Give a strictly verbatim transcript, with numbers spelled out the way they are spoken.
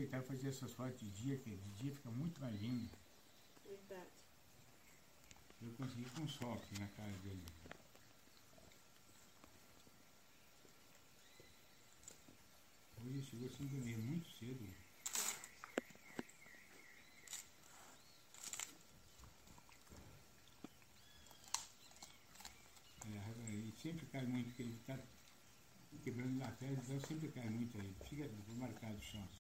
aproveitar e fazer essas fotos de dia, que de dia fica muito mais lindo. Verdade. Eu consegui com sol aqui na cara dele. Hoje chegou sem dormir muito cedo. É, e sempre cai muito, porque ele está quebrando na pedra, então sempre cai muito aí. Fica marcado o chão.